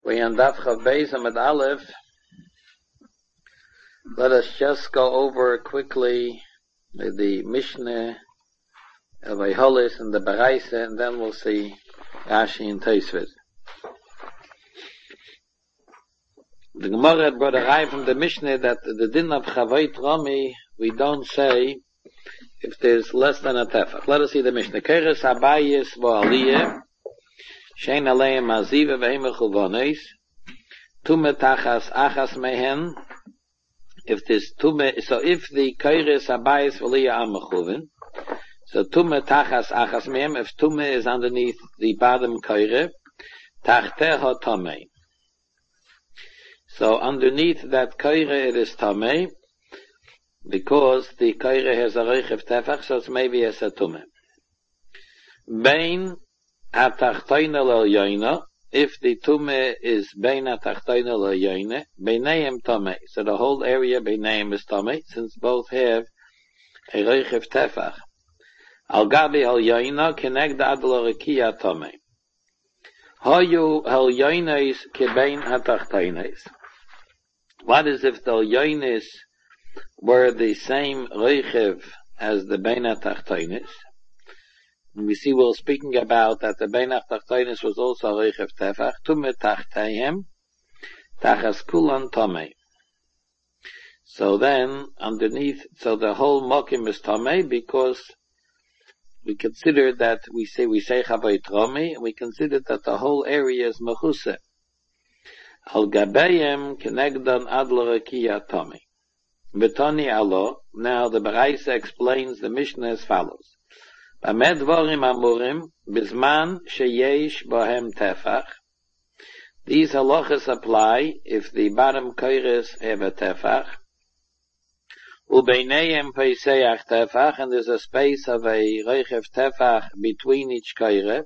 We on Daf Chav Beis Amud Aleph. Let us just go over quickly the Mishnah of Eiholis and the Baraisa, and then we'll see Rashi and Tosfos. The Gemara had brought a rai from the Mishnah that the din of Chavait Rami, we don't say if there's less than a tefach. Let us see the Mishnah. Keres Habayis Bo'aliyah Shein Aleim Aziva Ve'im Mechuvonis Tume Tachas Achas Mehen. If there's Tume, so if the Keres Habayis Bo'aliyah Amechuvin, so Tume Tachas Achas Mehen, if Tume is underneath the bottom Keres, Tachteho Tomei. So underneath that Keres it is Tomei, because the Keres has a Reichev Tefach, so it's maybe as a Tume. Bein Atachtoina L'Elyoina, if the Tume is Bein Atachtoina L'Elyoina, Beineim Tomei. So the whole area Beineim is Tomei, since both have a Reichev Tefach. Al Gabi Elyoina, Kenegda Ad L'Rekia Tomei. Hoyu Elyoinis Kebein Atachtoinis. What is if the Elyoinis were the same Reichev as the Bein Atachtoinis? And we see we're speaking about that the Bein Atachtoinis was also Reichev Tefach, Tume Tachteihem, Tachas Kulan Tomei. So then, underneath, so the whole Mokim is Tomei, because we consider that, we say Chavait Rami, and we consider that the whole area is Mechuseh. Al Gabeim Kenegdan Ad L'Rekia Tomei. Betoni Alo, now the Baraisa explains the Mishnah as follows. Bamed Dvorim Amurim, Bizman Sheyesh Bohem Tefach. These halachas apply if the bottom Keres have a Tefach. Ubeineim Peiseach Tefach, and there's a space of a Reichev Tefach between each Keres.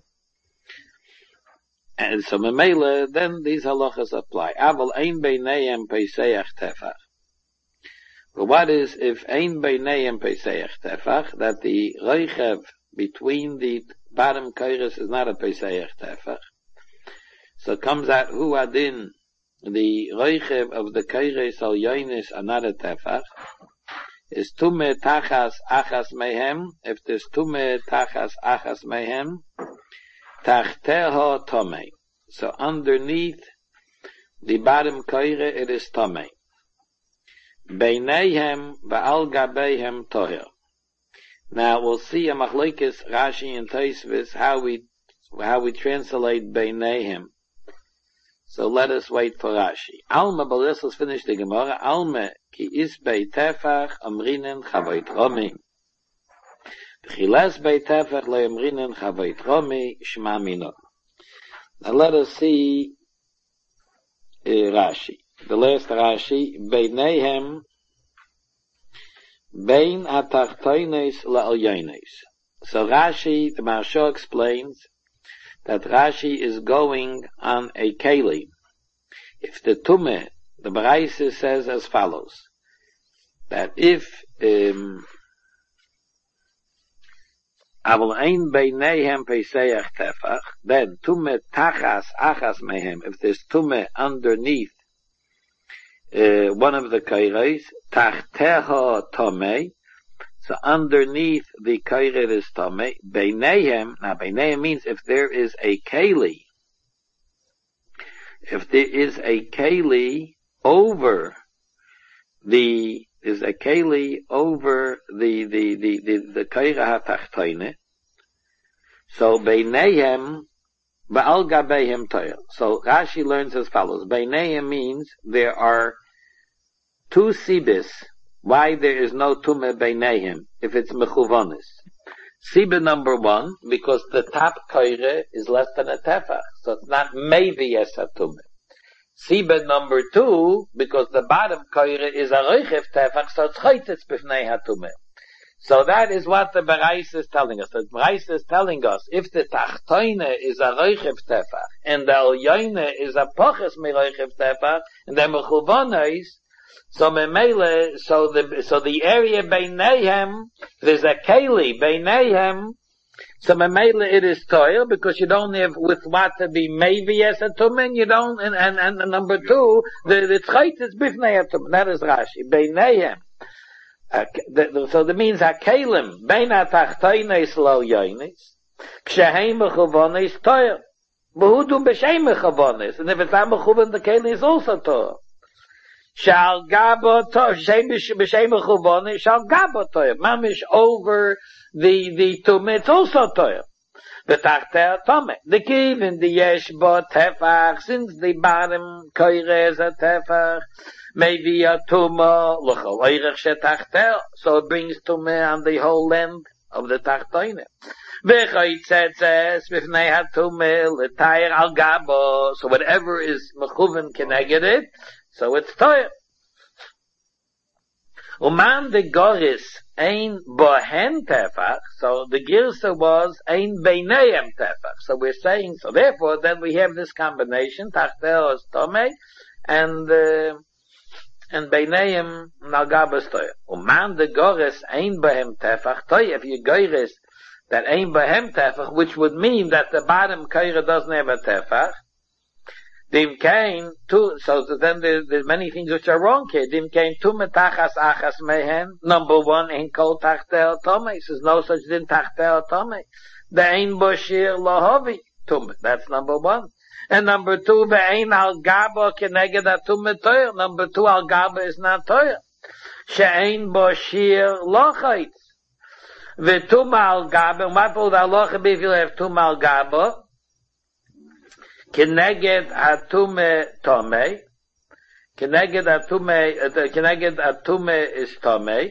And so Memele, then these halachas apply. Aval Ein Beineim Peiseach Tefach. But what is if Ein Beineim Peiseach Tefach, that the Reichev between the bottom Keres is not a Peiseach Tefach? So it comes out Hu Adin, the Reichev of the Keres Al Yoinis are not a Tefach. Is Tume Tachas Achas Mehem, if there's Tume Tachas Achas Mehem, Tachteho Tomei. So underneath the bottom Keres it is Tomei. Beineihem va'al gabeihem toher. Now we'll see a machlekes Rashi and Tosfos how we translate beineihem. So let us wait for Rashi. Alma, but let's finish the Gemara. Alma ki is bei tefach amrinen chavait romi. B'chilas bei tefach le amrinen chavait romi shma mino. Now let us see Rashi. The last Rashi, Beineihem, Bein Atachtoines La'Elyoines. So Rashi, the Maharsha explains that Rashi is going on a Keli. If the Tume, the Baraisa says as follows, that if Aval Ein Beineihem Peiseach Tefach, then Tume Tachas Achas Mehem, if there's Tume underneath one of the Keres, Tachteho Tomei, so underneath the Keres is Tomei, Beineihem, now Beineihem means if there is a Keli, over the Keres HaTachtoine, so Beineihem, Ba'al Gabeihem Toyer. So Rashi learns as follows. Beineihem means there are two sibis why there is no Tume Beineihem if it's Mechuvonis. Siba number one, because the top Keres is less than a Tefach, so it's not maybe as a Tume. Siba number two, because the bottom Keres is a Reichev Tefach, so it's Chaitetz B'fnei HaTume. So that is what the Baraisa is telling us. The Baraisa is telling us, if the Tachtoine is a Reichev Tefach, and the Elyoine is a Poches me Reichev Tefach, and the Mechuvonis, so Memele, so the area Beineihem, there's a Keli Beineihem, So Mamela it is toil because you don't have with what to be maybe as a tumen, you don't, and number two, the tzchait is bifnei a tumen. That is Rashi. Beinayim. So that means hakelim, bein atachtoines lo yonis, kshehem mechuvonis toil. Behudum b'shem mechuvonis. And if it's not mechuvon, the kelim is also toil. Shal gabo toil, b'shem mechuvonis, shal gabo toil. Mamish over the tumen, it's also toil. The tachter tome. The kiv in the yesh bo tefach, since the bottom koire is a tefach, maybe a tumah, l'chol oirech she tachter, so it brings tumah on the whole length of the tachtoine. V'choytzetzes, b'fnei ha-tumah, l'tayr al gabo, so whatever is mechuven keneged it, so it's toil. Uman de goris ein bohen tefach, so the girsa was ein beinayim tefach. So we're saying, so therefore then we have this combination, tachtel is tomei, and beinayim nalgabas toy. Uman de goris ein bohem tefach, toy, if you goris that ein bohem tefach, which would mean that the bottom kaira doesn't have a tefach, Dim kain tu, so then there's many things which are wrong here. Dim kain tu metachas achas mehen. Number one, in kol tachtel tome. He says no such din tachtel tome. The ein boshir lohovi tume. That's number one. And number two, the ein al gaba keneged atume toyer. Number two, al gaba is not toyer. She'ein boshir lochait. The tume al gaba. What will the halacha be if you have tume al gaba? Keneged atume tome. Keneged atume is tome.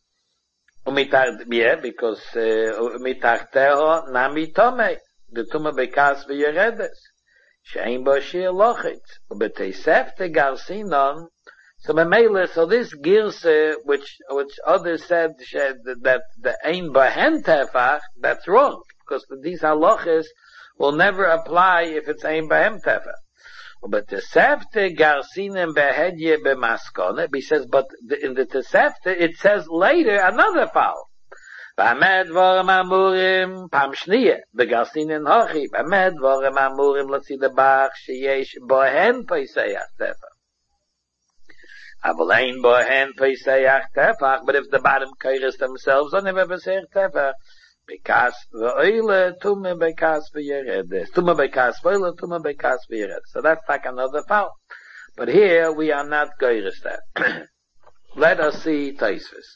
Because mitachteho nami tome. The tume bekas v'yeredes. She'ein bo shir lochit. Ubetesefte garsinon. So memele, so this girse, which others said that the ein bohen tefach, that's wrong. Because these halachas will never apply if it's ein behem tefer. But tesefte garsinem behedye bemaskone, he says, but in the tesefte, it says later another foul. B'amed vorem amurim, pam shniye, begarsinen hochi, b'amed vorem amurim, let's see the bach, sheyesh bohen peiseyach tefer. Aval ein bohen peiseyach tefer, but if the bottom kairis themselves don't have peiseyach tefer, Bekas v'oile, tume bekas v'yeredes. Tume bekas v'oile, tume bekas v'yeredes. So that's like another foul. But here we are not goyres that. Let us see Taisvis.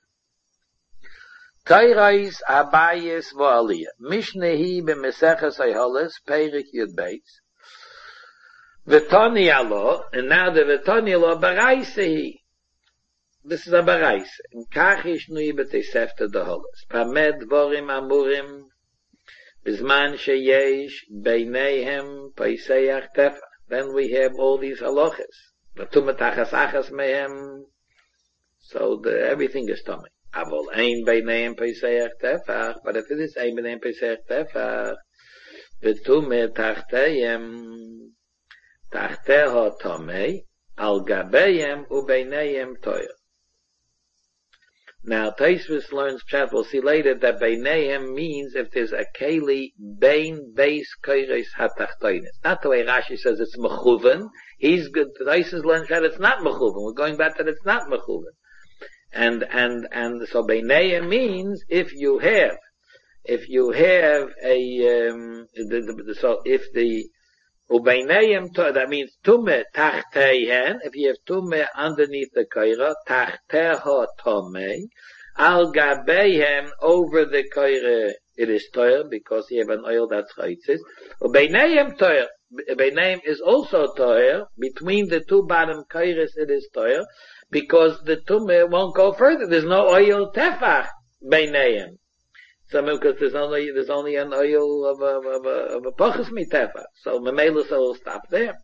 Tairais abayis v'aliyah. Mishnehi b'meseches ayholes, Perik Yud Beis. V'toni alo, and now the v'toni alo baraisehi. This is a barais. In kachish nui b'teisefta deholas. Pamed vorim amurim bizman sheyesh beineihem paiseyach tefa. Then we have all these halachas. V'tumatachas achas mehem. So everything is tummy. Avol ein beineihem paiseyach tefa. But if it is ein beineihem paiseyach tefa, v'tumet tachteyem tachteho tomei al gabeyem ubeineihem toyer. Now, Taisvis learns, we'll see later, that Beineihem means if there's a Keli, Bein, Beis, Koires, Hatachtoines. Not the way Rashi says it's Mechuven. He's good. Taisvis learns that it's not Mechuven. We're going back that it's not Mechuven. And so Beineihem means if you have Ubeineihem, that means Tume Tachteihen, if you have Tume underneath the Koira, Tachteho Tome, Al Gabeihem, over the Koira, it is Toyer, because you have an oil that's Chaitzis. Ubeineihem Toyer, Ubeineihem is also Toyer, between the two bottom Koiras it is Toyer, because the Tume won't go further, there's no oil Tefach, Beineihem. Because there's only an oil of a pachas mitefa. So Memela will stop there.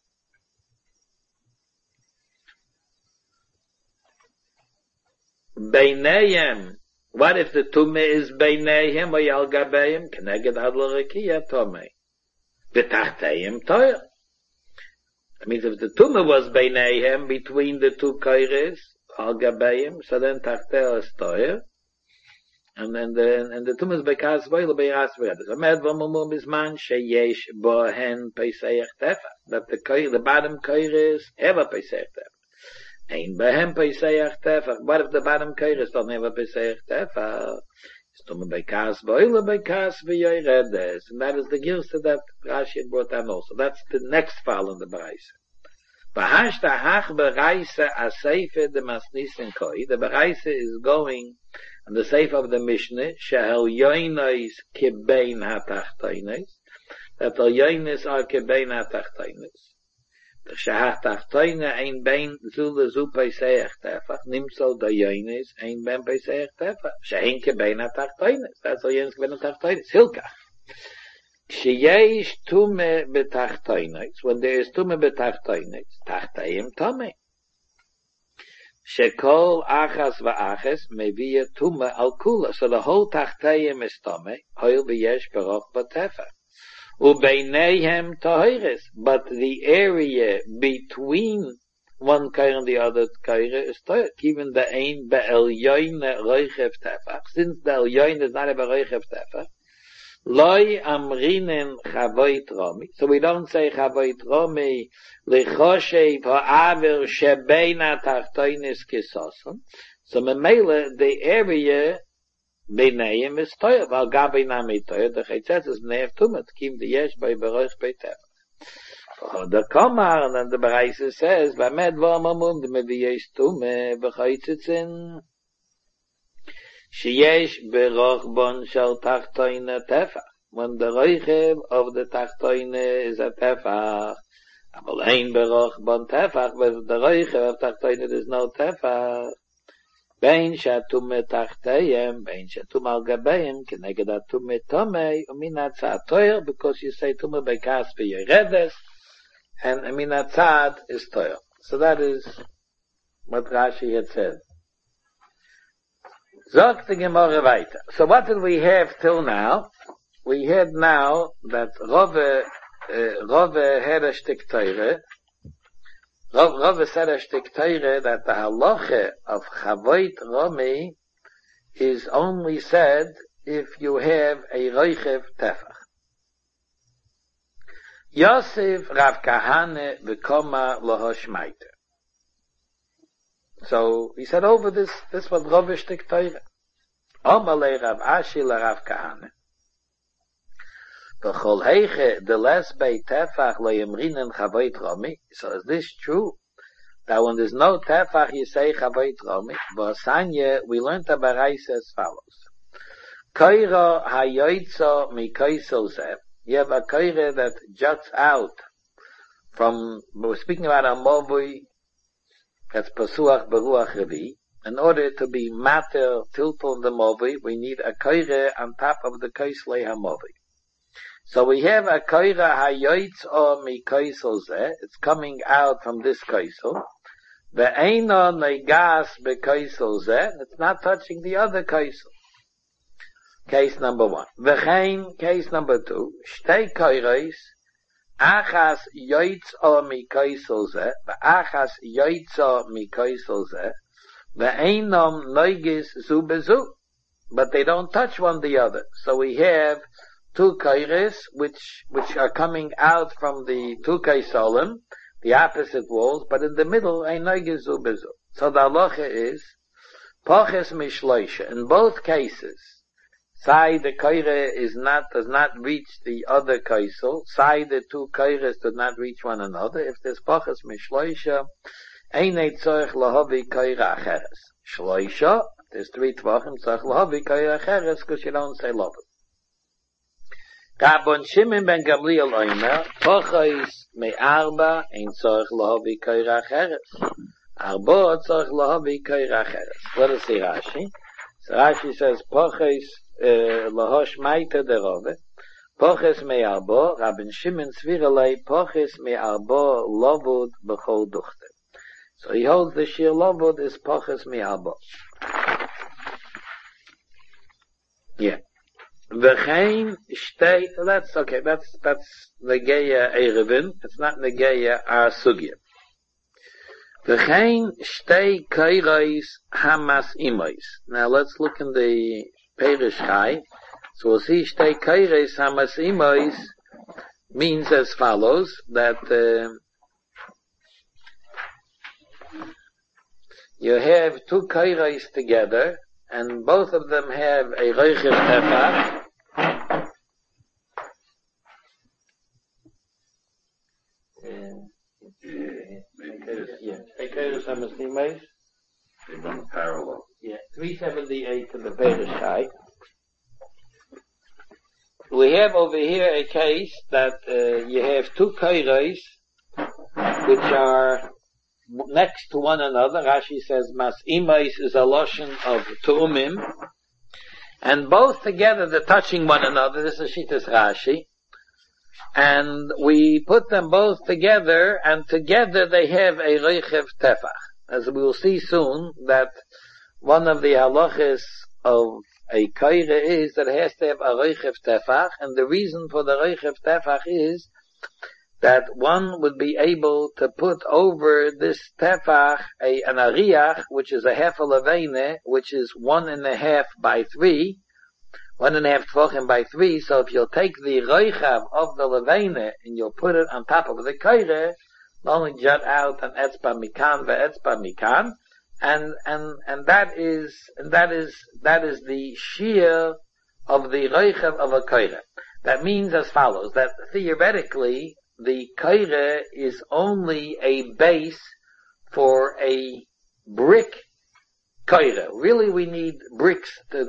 Beinayim. What if the tume is beinayim or yal gabayim? Keneged adlarakiya tume. V'tachtayim toyer. That means if the tume was beinayim between the two koires, al gabayim, so then tachtayim is toyer. And the tumas bekas boile beiras vedas. Amed v'mumum bisman sheyesh bohen peisayach tefa. That the bottom kairis have a peisayach tefa. Ein bohen peisayach tefa. What if the bottom kairis don't have a peisayach tefa? It's tumas bekas boile bekas v'yoyredes. And that is the girsa that Rashi brought down also. That's the next file in the Baraisa. Bahashta hach beraisa aseife de masnisen koi. The Baraisa is going and the Seif of the Mishnah, Shehel Yoinais Kebein HaTachtoines, that the Yoinais are Kebein HaTachtoines. The Shehach Tachtoine ein Bein Zule Zu Pesach Tefach, Nimso the Yoinais ein Ben Pesach Tefach, Shehin Kebein HaTachtoines. That's the Yoinais Kebein HaTachtoines. Hilkach. Sheyesh Tume Betachtoines, when there is Tume Betachtoines, Tachtayim Tome. Shekol achas va'achas mevia tuma al kula. So the whole tachtayim is tome. Hoil v'yesh baroch b'tefa. Ubeineihem tahiris. But the area between one kair and the other kair is toir. Even the ein be'elyoin roichev tefach. Since the elyoin is not a roichev tefach. Loi amrinen chavoit romi. So we don't say chavoit romi lichoshev ha'aver shebeina tachtoinis kisoson. So memele the area beinayim is toyer. Val gabi nami toyer. The chaytzes is nev tumet. Kim the yesh by beroich beitef. The Komar and then the Baraisa says Vamed v'amamum the meviyesh tume v'chaytzitzin. Sheyesh berochbon shel tachtoine tefach. When the roichev of the tachtoine is a tefach, aval ein berochbon tefach, but the roichev of tachtoine is no tefach. Bein shatume tachtayim, bein shatum al gabeim, keneged atume tomei, uminat tzad because you say tume bekas v'yeredes, and uminat tzad is toyer. So that is what Rashi had said. Sagt the Gemara weiter. So what did we have till now? We had now that Rove had a shtik teire. Rove said a shtik teire that the halacha of Chavoit Romi is only said if you have a roichev tefach. Yosef Rav Kahane v'koma lohoshmaiter. So he said over this was Rove shtik teire. Omalei Rav Ashi la Rav Kahane. V'chol heiche the less bei tefach lo yemrinen Chavoit Romi. So is this true? That when there's no tefach you say Chavoit Romi. V'asanya we learned a Baraisa as follows. Koira hayoitzo mi koisel zeh. You have a koira that juts out from, we're speaking about a movui that's pasuach beruach revi. In order to be mater tilpon the movui, we need a koira on top of the koislei hamovui. So we have a koira hayoitz or mi koisel zeh. It's coming out from this koisel. Ve'eino negas be koisel zeh. It's not touching the other koisel. Case number one. V'chein, case number two. Shtei koiros. Achas yoitz or mi koisel zeh. Ve'achas yoitz or mi koisel zeh. Ve'einom neigis zu bezu. But they don't touch one the other. So we have two kairis, which are coming out from the two kaisolim, the opposite walls, but in the middle, ein neigis zu bezu. So the halacha is, poches mishloisha. In both cases, side the kaire does not reach the other kaisel, side the two kaires do not reach one another. If there's poches mishloisha, einei tzorich lahavi kaira acheres. Shloisha, there's 3 tvachim, tzorich lahavi kaira acheres, because you don't say lahavi. Rabban Shimon ben Gamliel oimer, poches me arba, ein tzorich lahavi kaira acheres. Arba tzorich lahavi kaira acheres. What does the Rashi? So Rashi says, poches lahosh maita de Rove, poches me arba, Rabban Shimon sviralei, poches me arba lovud b'chol duchte. So he holds the shir lovud is poches me arba. Yeah. V'chein shtei, that's okay, that's negeya erevin, it's not negeya our sugya. V'chein shtei kairais hamas imois. Now let's look in the Perish Chai. So we'll see Shtei Kairos Hamasimois means as follows, that you have two kairos together, and both of them have a reichiv tefach. They run parallel. 378 to the Perish Chai. We have over here a case that you have two kairos which are next to one another. Rashi says mas imais is a lotion of tu'umim, and both together they're touching one another. This is Shittas Rashi, and we put them both together, and together they have a reichiv tefach. As we will see soon, that one of the halachas of a kaira is that it has to have a reichiv tefach, and the reason for the reichiv tefach is that one would be able to put over this tefach an ariach, which is a half a levene, which is 1.5 by 3, 1.5 tvachim by 3. So if you'll take the reichav of the levene and you'll put it on top of the kaira, only jut out an etzba mikan ve'etzba mikan, and that is the shear of the reichav of a kaira. That means as follows, that theoretically the kaira is only a base for a brick kaira. Really, we need bricks to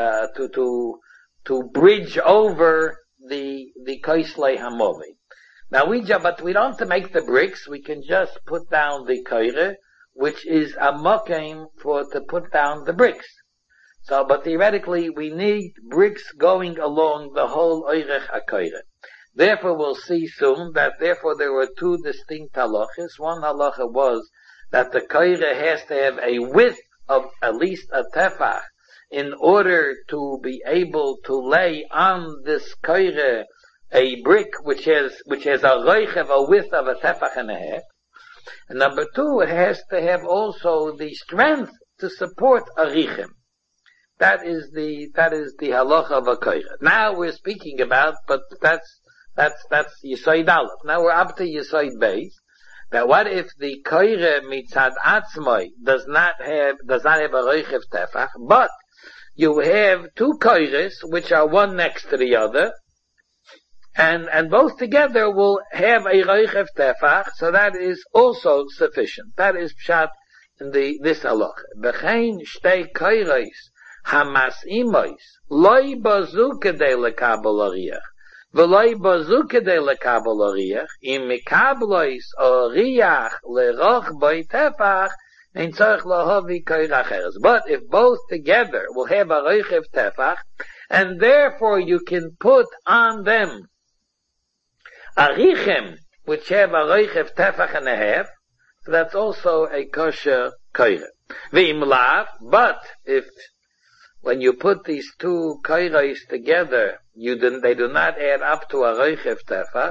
bridge over the kaislei hamovi. Now but we don't have to make the bricks. We can just put down the kaira, which is a mokem to put down the bricks. So, but theoretically, we need bricks going along the whole oirech hakaira. Therefore, we'll see soon that therefore there were two distinct halachas. One halacha was that the kaira has to have a width of at least a tefach in order to be able to lay on this kaira a brick which has a reichev, a width of a tefach and a half. And number two, it has to have also the strength to support a richim. That is the halacha of a kaira. Now we're speaking about, but that's Yesod Aleph. Now we're up to Yesod Beis. That what if the kaira mitzad atzmai does not have a reichev tefach, but you have two kairas which are one next to the other, and both together will have a reichev tefach, so that is also sufficient. That is pshat in this halacha. B'chein shtei kairos hamas imois loy bazu kedei lekabel ariach v'loy bazu kedei lekabel ariach im mikablois ariach leroch boi tefach ein tzarich lahavi kaira acheres. But if both together will have a reichev tefach, and therefore you can put on them arichem, which have a reichev tefach and a half, so that's also a kosher kaira. V'im lav, but if when you put these two kairos together, they do not add up to a reichev tefach,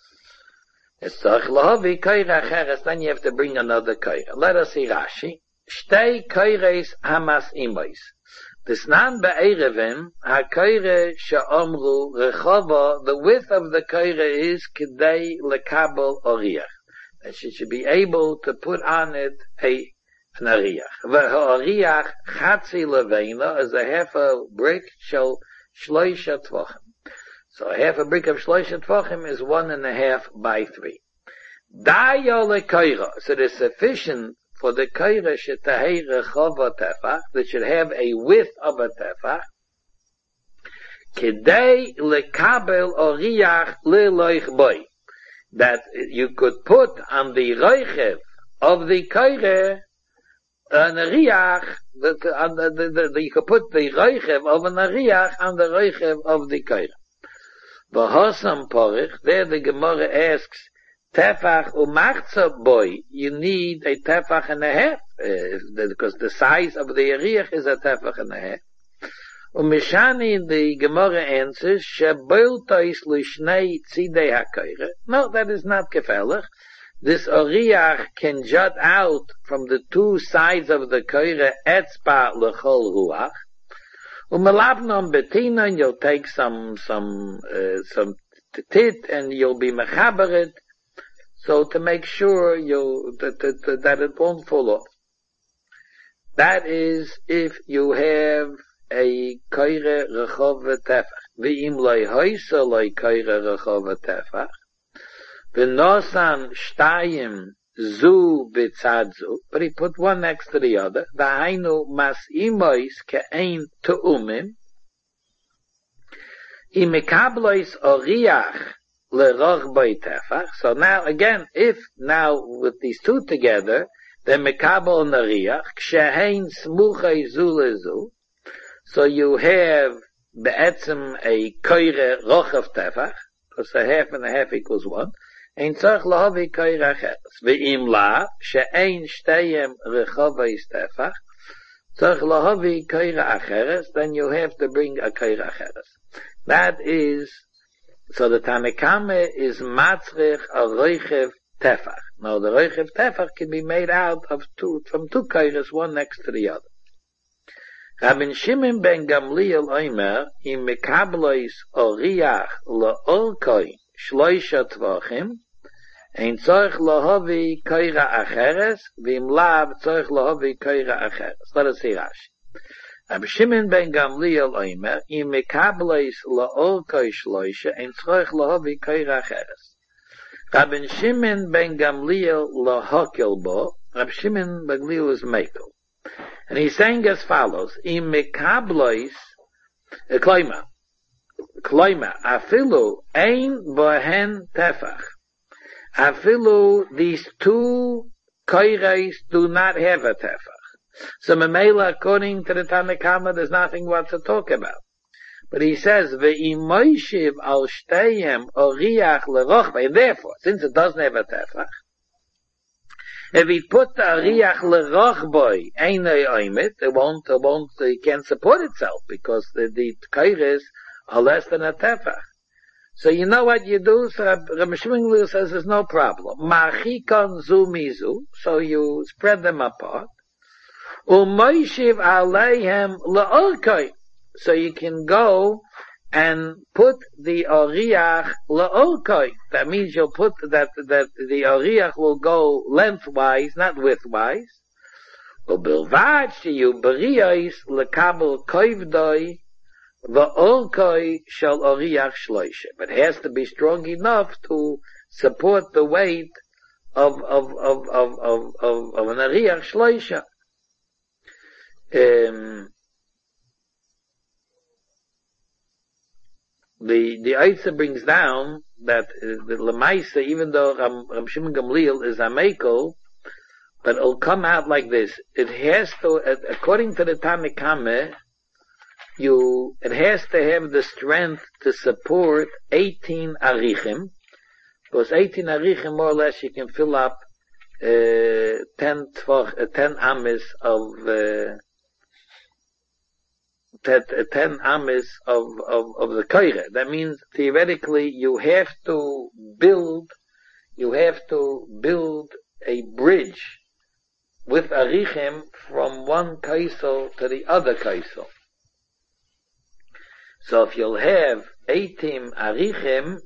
then you have to bring another kaira. Let us see Rashi. Shtei kairos hamas imois. Tisnan be'erevim, ha-kaira she'omru rechava, the width of the kaira is kedei lekabel oriach. That she should be able to put on it an ariach. V'ha'ariach chatzi leveina is a half a brick shel shloisha tvachim. So a half a brick of shloisha tvachim is 1.5 by 3. Dayo lekaira, so it is sufficient for the kaira shetahei rechava tefach, that should have a width of a tefach, kedei lekabel oriach leloich boy, that you could put on the reichev of the kaira an ariach, you could put the reichev of an ariach on the reichev of the kaira. V'hosam porich, there the Gemara asks, tefach umachza boy, you need a tefach and a half, because the size of the ariach is a tefach and a half. Umishani, the Gemara answers, sheboltois lishnei tzidei hakaira. No, that is not gefährlich. This ariach can jut out from the two sides of the kaira etzba lechol ruach. Umelabnon betina, and you'll take some tit, and you'll be mechabered, so to make sure that it won't fall off. That is if you have a koire rechov tefach. Ve'im loy hoysa loy koire rechov tefach. V'nosan shtayim zu b'tzad zu. But he put one next to the other. V'hainu mas imois ke'ein te'umim. Imekablois oriach leroch boi tefach. So now again, with these two together, the mekabel nariach, kshehein smuchai zu lezu. So you have be'etzem a koire rochav tefach, because a half and a half equals one. Ein tzarch lahavi koire acheres. Ve'im la, she'ein shteyem rechavais tefach, tzarch lahavi koire acheres, then you have to bring a koire acheres. That is, so the Tanakame is matzrich a roichev tefach. Now the roichev tefach can be made out of from two koires, one next to the other. Rabbi Shimon ben Gamliel oimer, im mekablois oriach la'orkoi shloisha tvachim, ein tzorch lahavi koira acheres, v'im lav tzorch lahavi koira acheres. Let us see Rashi. Rabbi Shimon ben Gamliel oimer, im mekablois la'orkoi shloisha, ein tzorch lahavi koira acheres. Rabbi Shimon ben Gamliel lahakel bo, Rabbi Shimon ben Gamliel is mekel. And he's saying as follows, im mekablois, kloima, afilu ein bohen tefach. Afilu, these two koires do not have a tefach. So Memela, according to the Tanakama, there's nothing what to talk about. But he says, ve'im moishiv al shteyem oriach lerochba. And therefore, since it doesn't have a tefach, if he put the ariach lerochboi einay oimit, it can't support itself because the koires are less than a tefach. So you know what you do? So Rabbi Shimon says there's no problem. Machikon zu mizu, so you spread them apart. U'moishiv aleihem le'orkoi, so you can go and put the oriach le'orkoi. That means you'll put that the oriach will go lengthwise, not widthwise. U'bilvad sheyu beriyos lekabel koivdoi v'orkoi shel oriach shloisha. But it has to be strong enough to support the weight of an oriach shloisha. The Eitzer brings down that the Lemaisa, even though Ram Shimon Gamliel is a Mekel, but it'll come out like this. It has to, according to the Tanakame, it has to have the strength to support 18 arichim, because 18 arichim, more or less, you can fill up 10 amis of 10 amis of the koire. That means theoretically you have to build a bridge with arichim from one kaisel to the other kaisel. So if you'll have 18 arichim,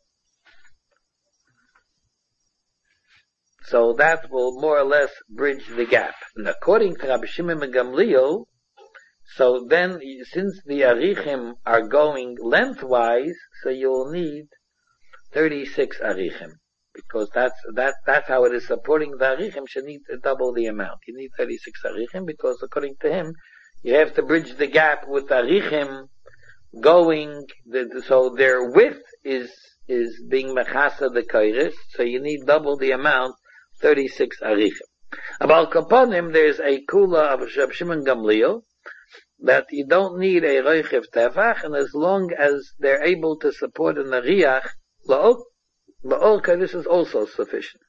so that will more or less bridge the gap. And according to Rabbi Shimon ben Gamliel, so then, since the arichim are going lengthwise, so you'll need 36 arichim, because that's how it is supporting the arichim. Should need double the amount. You need 36 arichim because, according to him, you have to bridge the gap with arichim going. So their width is being mechasa the kairis. So you need double the amount, 36 arichim. About kaponim, there's a kula of Reb Shimon Gamliel, that you don't need a roichev tefach, and as long as they're able to support an ariach la'orka, this is also sufficient.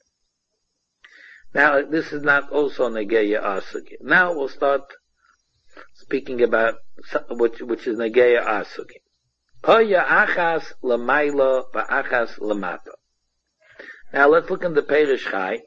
Now, this is not also negeya asugi. Now we'll start speaking about which is negeya asugi. Hoya achas l'maylo va'achas l'mato. Now let's look in the Perish Chai,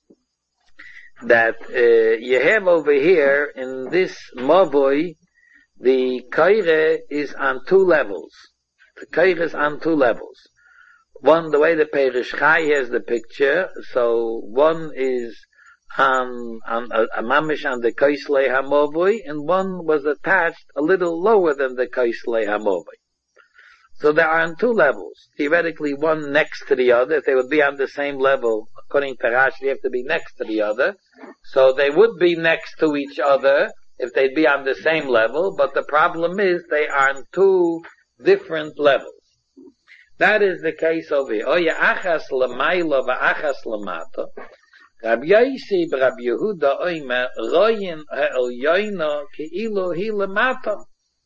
that you have over here in this Mavoy, the koire is on two levels. The koire is on two levels. One, the way the Perish Chai has the picture, so one is on a mamish on the Koislei Hamovoi, and one was attached a little lower than the Koislei Hamovoi. So they are on two levels. Theoretically, one next to the other. If they would be on the same level, according to Rashi, they have to be next to the other. So they would be next to each other if they'd be on the same level, but the problem is they are on two different levels. That is the case over here. Oya achas l'maylo v'achas l'mato. Rabbi Yosi b'Rabbi Yehuda oimer royin ha'elyoino ke'ilu hi l'mato.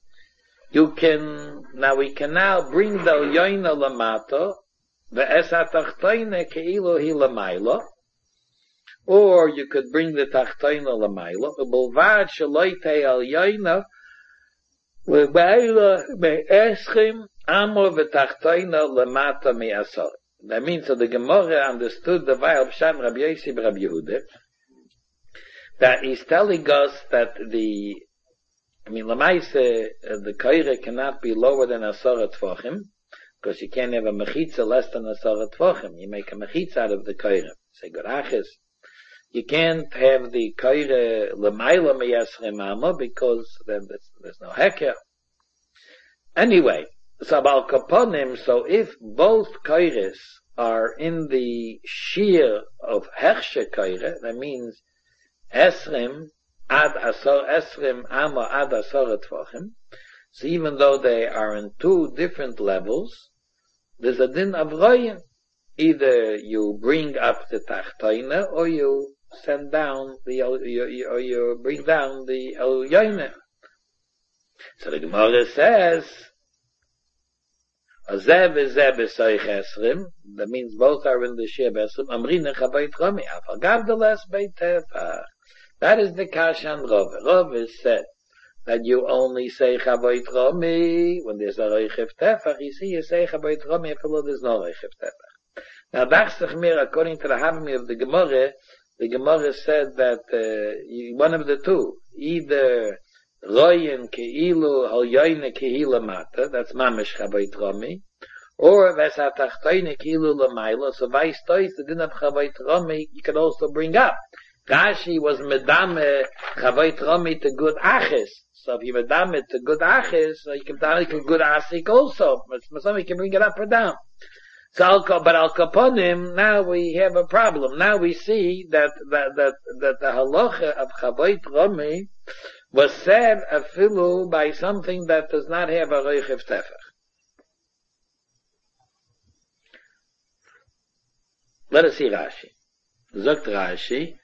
We can now bring the elyoino l'mato v'es ha'tachtoine ke'ilu hi l'maylo. Or you could bring the tachtoine l'maylo. U'bulvad sheloi te elyoino v'maylo me'eschim Amor v'tachtoina lemata mi'asor. That means that the Gemara understood the Vayal Pshat Rabbi Yosi b'Rabbi Yehuda, that he's telling us that Lamaise, the koire cannot be lower than Asor Tfachim, because you can't have a mechitza less than Asor Tfachim. You make a mechitza out of the koire. Say Gorachis. You can't have the koire lemayla mi'asrim amor, because then there's no heker. Anyway, so Bal Kaponim, so if both koires are in the shear of Hershe koire, that means Esrim ad Asor, Esrim Amo ad Asor Tfachim, so even though they are in two different levels, there's a din of royin. Either you bring up the Tachtoina, or you send down or you bring down the Elyoine. So the Gemara says, that means both are in the Shir Besrim. That is the Kashan Rov. Rov is said that you only say Chavoit Romi when there's a Reichev Tefach. You see, you say Chavoit Romi if there's no Reichev Tefach. Now, Dachsachmir, according to the Havami of the Gemara said that one of the two, either Royin keilu halyoine keila mata, that's mamish Chavoit Romi, or vesatachtoine keilu lamayla, so vice tois, the din of Chavoit Romi, you can also bring up. Rashi was medame Chavoit Romi to good aches, so if you medame to good aches, so you can tell good asik also, but somebody can bring it up or down. So, but al kaponim, now we have a problem. Now we see that the halacha of Chavoit Romi was said afilu by something that does not have a Reichev Tefach. Let us see Rashi. Zogt Rashi.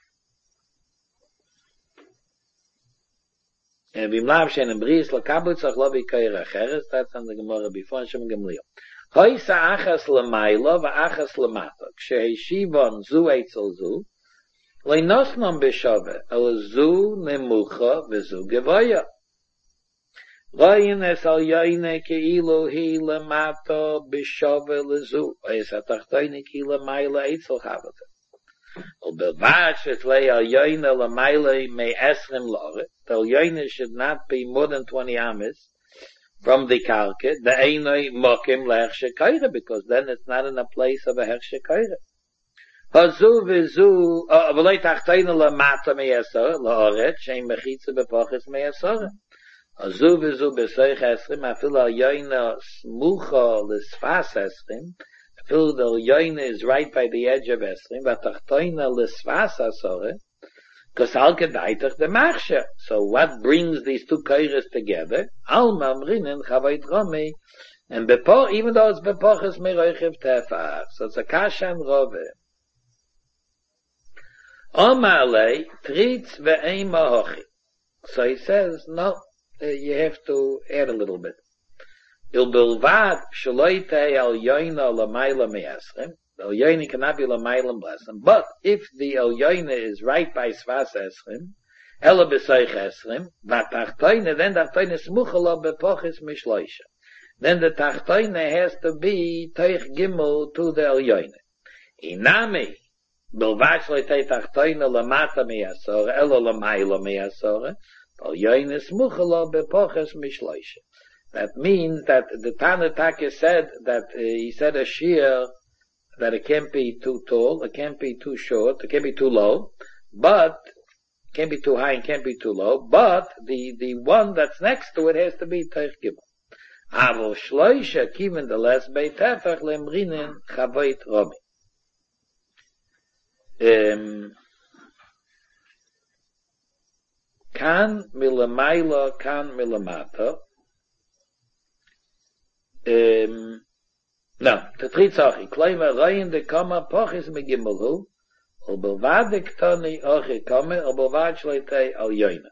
And Bimlav Shen and Bris Lakabutzach Lobi Kaira Cheres, that's on the Gemara before Shem Gamliel. Hoysa achas l'maylo v'achas l'mato. Ksheishivon zu eitzel zu, leinosnom b'shove, el zu nemucha v'zu gevoya. Royin es al yoyne keilu hi l'mato b'shove l'zu, ois atachtoyne ki l'maylo eitzel chavata. Ol belvash et lei al yoyne l'maylo me esrim lore, the al yoyne should not be more than 20 ames from the karka, the einoi mokim lehershe koire, because then it's not in a place of a hershe koire. Hazu v'zu, v'loi tachtoyne l'mata me'esor, l'oret, she'im mechitza b'poches me'esor. Hazu v'zu b'soich esrim, afil al yoyne smucha l'sfas esrim, afil the yoyne is right by the edge of esrim, v'tachtoyne l'sfas asore, because al kedaitach the machsher. So what brings these two koires together? Al mamrinen Chavoit Romi, and bepoch, even though it's bepoches meroichiv tefach, so it's a kashan rove. Omale tritz ve'ein mahochi. So he says, no, you have to add a little bit. Il bilvad shaloite al yoyna lamayla me'esrim. The Elyoine cannot be Lamaylam blessing. But if the Elyoine is right by Svas Esrim, Ela B'Soich Esrim, V'Tachtoine, then the Tachtoine Smuchala B'Pochis Mishloisha. Then the Tachtoine has to be Teich Gimel to the Elyoine. Inami, Bilvash Leitei Tachtoine Lamata Miyasora, Ela Lamayla Miyasora, Al yoines muchalo bepoches mishloisha. That means that the Tana Taka said that he said a shear that it can't be too tall, it can't be too short, it can't be too low, but it can't be too high and can't be too low, but the one that's next to it has to be Teich Gimel. Avol shloisha kiven the less beitefach lemrinen chavoit romi. Kan milamayla, kan milamata. No, the tritzachi, kleima rein de kama pochis megimelu, or belvadik tani oche kame, or belvad shleitei al yoina.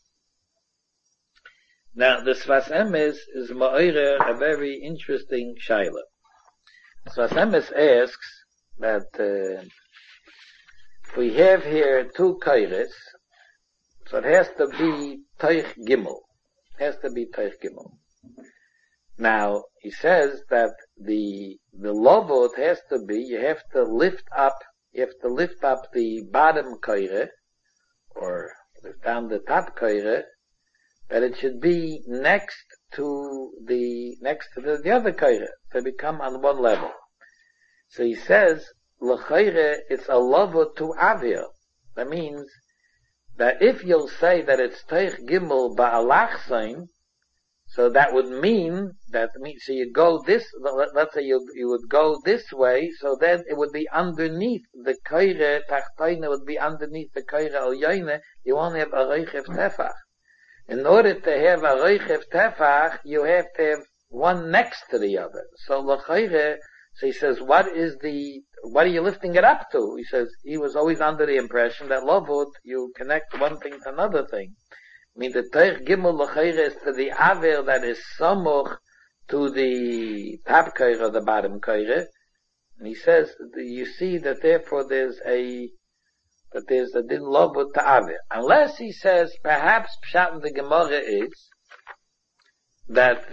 Now, the Sfas Emes is ma'ire a very interesting shaila. Sfas Emes asks that we have here two kairis, so it has to be Teich Gimel. It has to be Teich Gimel. Now, he says that the lovot has to be, you have to lift up the bottom kaire, or lift down the top kaire, that it should be next to the other kaire, to become on one level. So he says, l'chaire, it's a lovot to avir. That means that if you'll say that it's Teich Gimel ba'alachsein, so that would mean so you go this, let's say you would go this way, so then it would be underneath the kaire, tachtoine would be underneath the kaire al yoine, you won't have a reichev tefach. In order to have a reichev tefach, you have to have one next to the other. So l'chaire, so he says, what are you lifting it up to? He says, he was always under the impression that lovud, you connect one thing to another thing. I mean, the Teich Gimel l'chaire is to the aver that is samuch to the top kaire or the bottom kaire. And he says, you see that therefore there's a din lovud to aver. Unless he says, perhaps pshat in the Gemara is that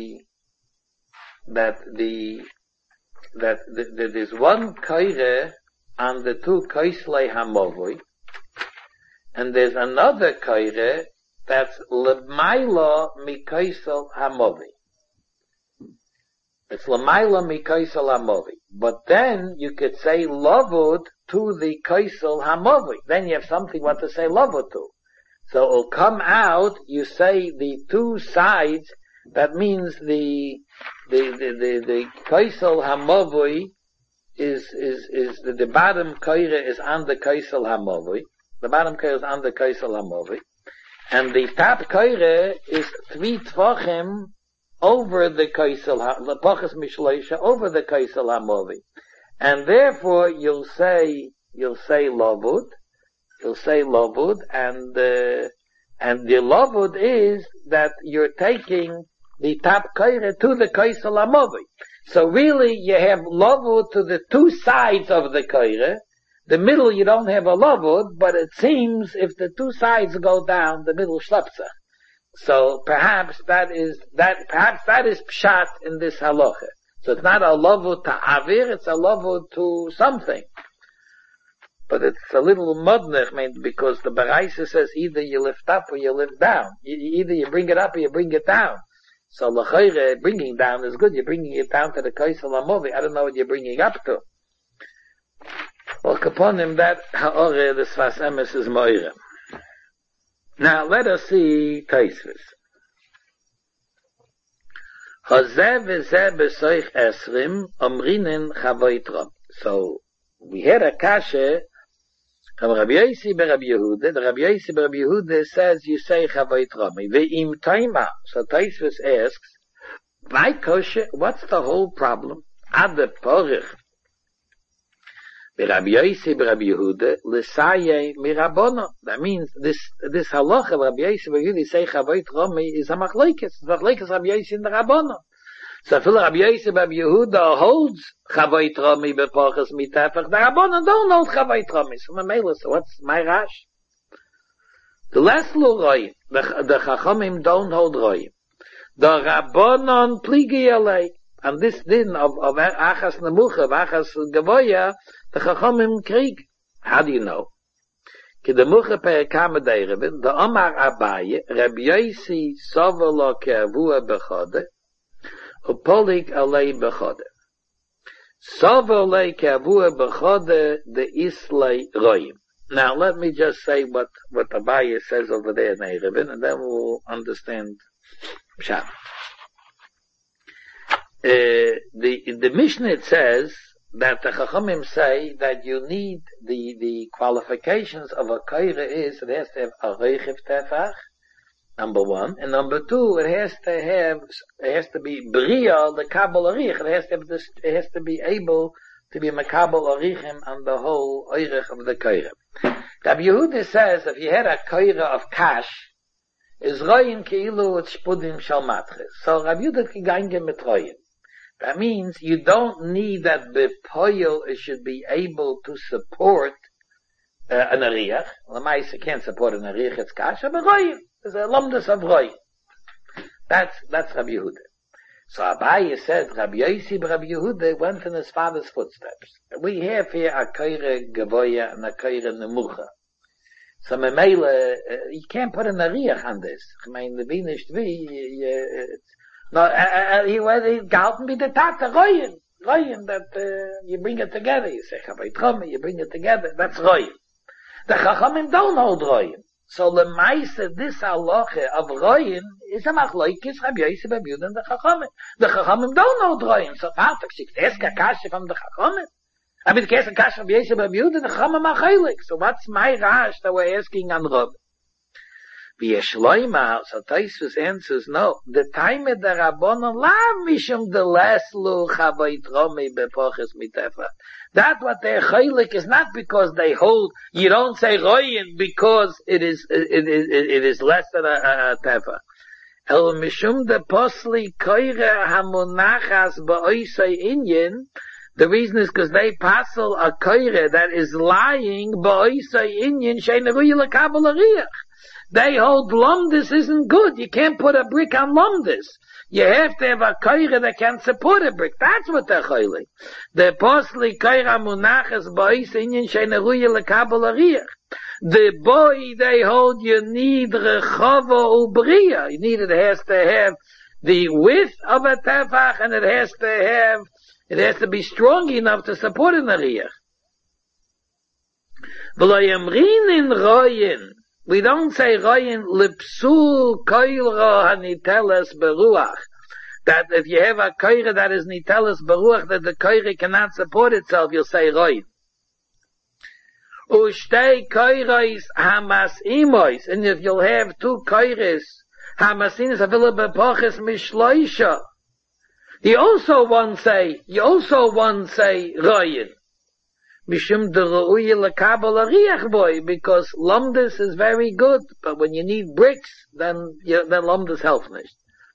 there's one kaire on the two kaislei hamovui, and there's another kaire that's l'mayla mikaisel hamovi. It's l'mayla mikaisel hamovi. But then you could say lavud to the kaisel hamovi. Then you have something what to say lavud to. So it'll come out, you say the two sides, that means the kaisel hamovi is the bottom kaire is on the kaisel hamovi. The bottom kaire is on the kaisel hamovi. And the top kaire is 3 tvachim over the kaisel, l'pachas mishleisha, over the kaisel hamovi. And therefore you'll say lavud, and the lavud is that you're taking the top kaire to the kaisel hamovi. So really you have lavud to the two sides of the kaire. The middle you don't have a lavud, but it seems if the two sides go down, the middle shlepsa. So perhaps that is pshat in this halacha. So it's not a lavud to avir, it's a lavud to something. But it's a little modnech, because the Baraisa says either you lift up or you lift down. Either you bring it up or you bring it down. So l'chayre, bringing down is good. You're bringing it down to the kaisel hamovi. I don't know what you're bringing up to. Well, upon him that ha'ore the Sfas Emes is moire. Now let us see Taisvis. Hazeh v'zeh b'soich esrim omrinin chavoit rob. So we had a kashe from Rabbi Yosi b'Rabbi Yehuda. The Rabbi Yosi b'Rabbi Yehuda says you say chavoit romi. Ve'im taima. So Taisvis asks, why kosher? What's the whole problem? Ad porich. Rabbi Yosi b'Rabbi Yehuda l'saye mirabono. That means this halacha of Rabbi Yosi b'Rabbi Yehuda say chavoit romi is a machlokes. It's machlokes Rabbi Yosi in the Rabbono. So if Rabbi Yosi b'Rabbi Yehuda holds chavoit romi b'pochas mitefach, the Rabbono don't hold chavoit romi. So what's my rash? The less roim, the chachamim don't hold roim. The Rabbonon pligi alei. And this din of achas nemucha, achas gavoya, the chachamim krieg. How do you know? Kedemuche perekame deirevin, the Omar Abaye, Rabbi Yosi Sovolo Keavua Bechode, Upolik Alei Bechode. Sovolo Keavua Bechode, the Islay Royim. Now, let me just say what Abaye says over there in Eirevin, and then we'll understand Pshat. The Mishnah, it says that the Chachamim say that you need the qualifications of a kaira is it has to have a reichiv tefach, number one, and number two, it has to be bria the kabel arich. It has to be able to be makabel arichim on the whole oirich of the kaira. Rabbi Yehuda says if you had a kaira of kash, is royin keilu et shpudim shal matches. So Rabbi Yehuda gegangen mit royin. That means you don't need that bepoil should be able to support an ariach. Lamaisa can't support an ariach, it's kasha, but royin. There's a lumdus of royin. That's Rabbi Yehuda. So Abaye said Rabbi Yosi Rabbi Yehuda went in his father's footsteps. We have here a kaira gavoya and a kaira nemucha. So memela, you can't put an ariach on this. I mean, the binish no, he gehalten be the tata, royen, that, you bring it together. You say, you bring it together. That's royen. The Chachamim don't hold royen. So the Maisa, this halacha of royen, is a machlokes, Rabbi Yosi Rabbi Yehuda and the Chachamim. The Chachamim don't hold royen. So, Vater, she ask a kasha from the Chachamim. I mean, the kasha of Yosi Rabbi Yehuda, the Chachamim are chaylik. So what's my rash that we're asking on Rabbi? V'yeshloima, so Tosfos answers, no. The time of the Rabbanon lav mishum the leslu chavayit romi bepoches mitefa. That what they're chaylik is not because they hold. You don't say royin because it is less than a tefa. El mishum the posli koire hamonachas ba'oisay inyin. The reason is because they passel a koire that is lying ba'oisay inyin she'neruyi lekabel ariach. They hold lumdis isn't good. You can't put a brick on lumdis. You have to have a kaira that can support a brick. That's what they're chaylik. The posli kaira munachas ba'is inyan she'neruya lekabel ariach. The boy they hold you need rechava ubriya. You need it has to have the width of a tefach and it has to be strong enough to support an ariach. V'lo yamrin in royin. We don't say royin lipsul koilra haniteles beruach. That if you have a koira that is niteles beruach, that the koira cannot support itself, you'll say royin. Ushtei koirais hamas imois. And if you'll have two koiris, hamasinis avila bepoches mishloisha. You also one say royin. Mishum de ru'uye lekabel ariach boy, because lumdis is very good, but when you need bricks, then lumdis helps nicht.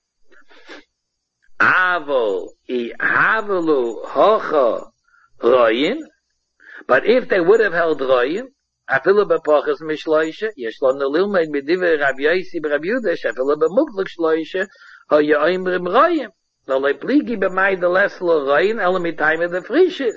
Avo I havelu hocha royin, but if they would have held royin, afilu bepoches mishloisha, yeshlon nelilmeid midive Rabbi Yosi Rabbi Yehuda, shefilu bemuklik shloisha, ho yoimrim royin. No le pligi b'may de leslo royin, elamitayme de frishis.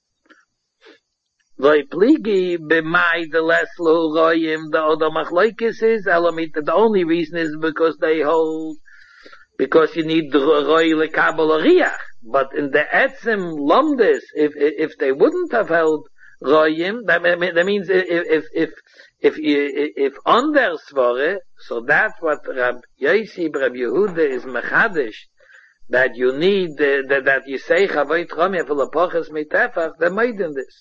Loi pligi b'may the leslo royim the other machlokes is elamit. The only reason is because they hold because you need the roy lekabel ariach. But in the etzim lumdis, if they wouldn't have held royim, that means if under svore, so that's what Rabbi Yosi Rabbi Yehuda is mechadish. That you need that you say chavayit romi v'lepoches mitefach. They're made in this.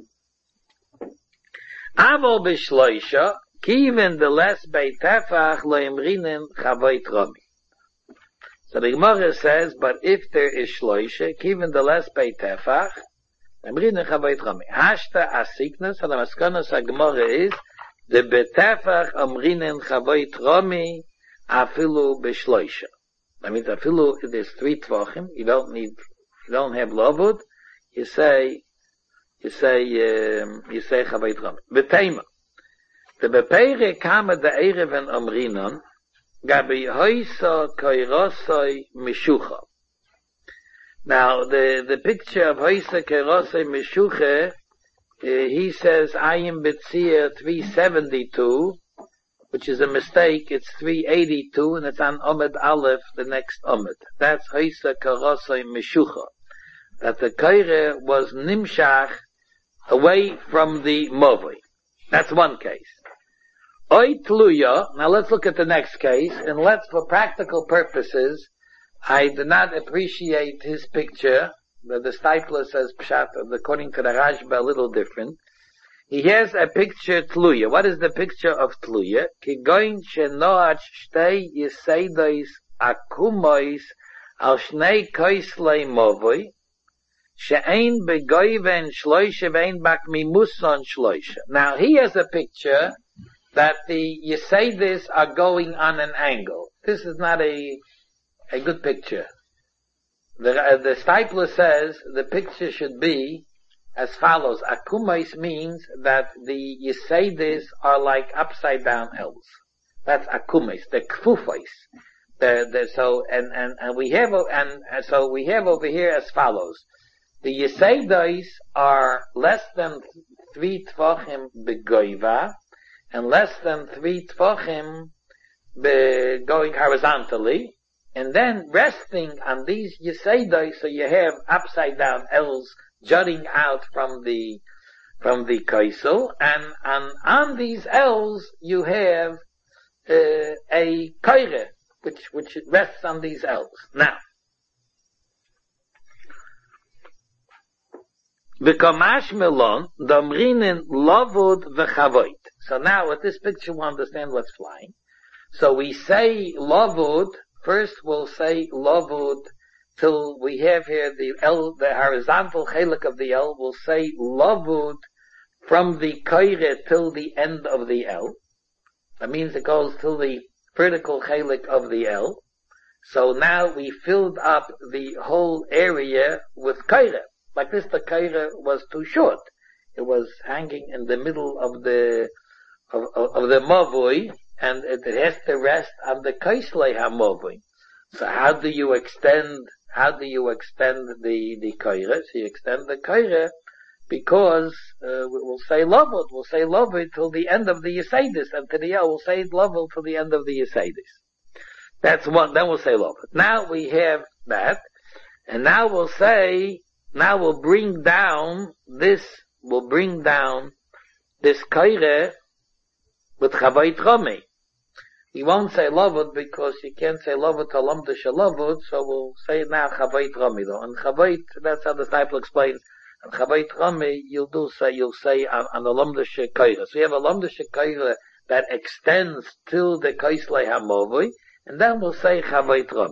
Avol b'shloisha, kiven the less beitefach loimrinen chavayit romi. So the Gemara says, but if there is shloisha, kiven the less beitefach, loimrinen chavayit romi. Hashta asiknas, and the maskanas Gemara is, the beitefach omrinen chavayit romi, afilu b'shloisha. That means afilu, there's 3 tvachim, you don't have lavud, you say chavayit romi. B'teima. The bepeire kama the erev and omrinon, gabi hoisa koirosoi mishucha. Now, the picture of hoisa koirosoi mishucha he says Ayin B'tzir 372, which is a mistake. It's 382, and it's on Omid Aleph, the next Omid. That's Hoysa Karosai Meshucha. That the Kaira was Nimshach away from the Movoi. That's one case. Oy Tluya, now let's look at the next case, and let's, for practical purposes, I do not appreciate his picture. The Stipler says Pshat, according to the Rashba, a little different. He has a picture Tluya. What is the picture of Tluya? Kigoin shenoach shtei yiseidois akumois al shnei koislei movoi she'ein begoiven shloisha ve'ein bak mimuson shloisha. Now he has a picture that the Yeseidis are going on an angle. This is not a good picture. The Stipler says the picture should be as follows. Akumais means that the Yeseidis are like upside down L's. That's Akumais, the Kfufais. So we have over here as follows. The Yeseidis are less than 3 Tvachim begoiva, and less than 3 Tvachim going horizontally, and then resting on these Yeseidai, so you have upside down L's jutting out from the Kaisel, and on these L's you have a Kaire, which rests on these L's. Now, V'kamash melon, domrinin lavud v'chavoit. So now with this picture we understand what's flying. So we say lavud, first we'll say lavud till we have here the L, the horizontal chelik of the L. We'll say lavud from the kaire till the end of the L. That means it goes till the vertical chelik of the L. So now we filled up the whole area with kaire. Like this, the kaira was too short. It was hanging in the middle of the mavoi, and it has to rest on the kaislei hamavoi. So how do you extend the kaira? So you extend the kaira because we'll say lavud. We'll say lavud till the end of the Yeseidis, and to the L we'll say lavud till the end of the Yeseidis. That's one. Then we'll say lavud. Now we have that, and now we'll say. Now we'll bring down this kaire with chavayit chami. We won't say lavud because you can't say lavud to lamda shalavud, so we'll say now chavayit chami though. And chavayit, that's how the Stipler explains. And chavayit chami, you'll say on the lamda shekaire. So you have a lamda shekaire that extends till the kaislei hamovoi, and then we'll say chavayit chami.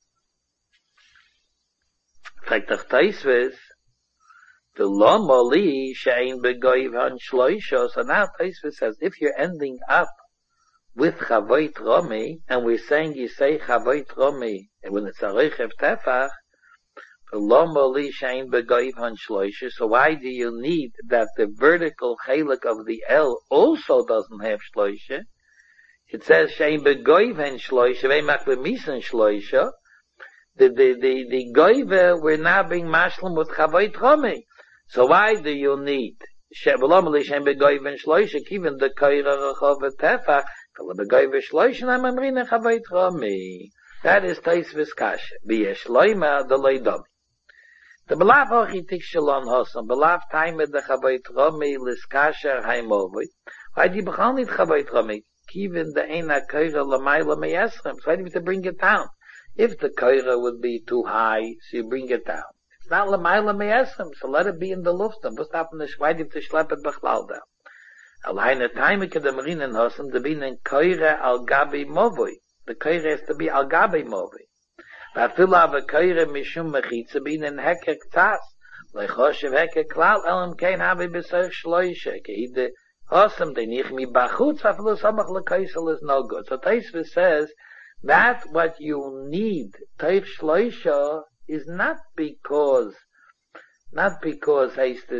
The lomali shein begoiv han shloisha. So now Taisvis says, if you're ending up with chavayit romi, and we're saying you say chavayit romi, and when it's a reichev tefach, the lomali shein begoiv han shloisha. So why do you need that the vertical chelik of the L also doesn't have shloisha? It says shein begoiv han shloisha, ve'mak b'misan shloisha. The goiver, we're now being mashlim with chavayit chomi. So why do you need she'velom l'shem begoiver shloisha kiven the kaira rachov tefach kol begoiver shloisha namamrina chavayit chomi? That is Taisvis kasha. B'yesh loima the leidami. The belav ochitik shalon hosam belav time the chavayit chomi liskasher haimovoi. Why do you b'chal need chavayit chomi? Kiven the eina kaira l'mayla me'eschem. So why do you have to bring it down? If the kaira would be too high, so you bring it down. It's not l'mayla me'esem, so let it be in the luftam. What's happened to Shvaidim to schlepp it b'chlal down? Alleine taimike de marinen hosem, de binen kaira al gabi movoi. The kaira has to be al gabi movoi. V'afila ava kaira mishum mechitza binen hekek tzas. Leichoshev hekek klal elam kein habi b'seich shloishe. Keide hosem, de nich mi bachutz, v'afilu samach l'kaisel is no good. So Taisvis says, that what you need, Teich Shloisha, is not because Haistis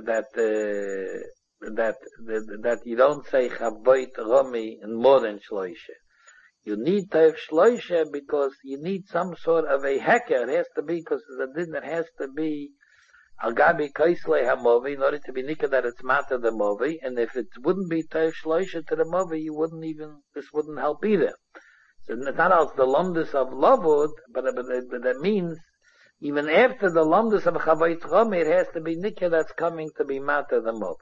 that you don't say Chavoit Romi and more than Shloisha. You need Teich Shloisha because you need some sort of a hecker. It has to be because the din, it has to be Al gabi kaisle hamovi, in order to be nikah that it's mata the movi, and if it wouldn't be tev shloisha to the movi, this wouldn't help either. So it's not as the lumdus of lavud, but that means even after the lumdus of chavayit chomi, it has to be nikah that's coming to be mata the movi.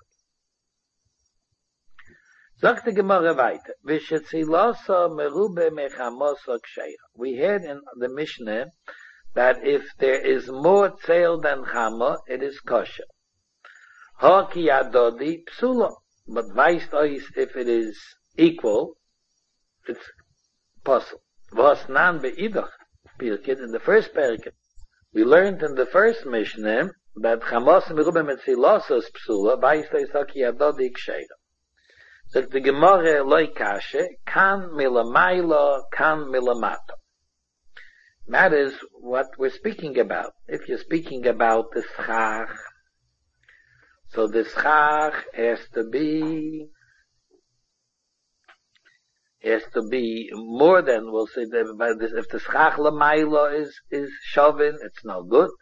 Sagt die Gemara weiter. V'shetzilasa merube mechamosa ksheira. We had in the Mishnah that if there is more tzeil than chama, it is kosher. Ha ki adodi psula. But weist ois if it is equal, it's possible. Was nan beidach pirkit, in the first pirkit, we learned in the first Mishnah that chamos merube metzilasa is psula, weist ois ha ki adodi ksheira. So the Gemara loy kashe, kan milamayla, kan milamato. That is what we're speaking about. If you're speaking about the schach, so the schach has to be more than, we'll say, if the schach lamayla is shovin, it's no good.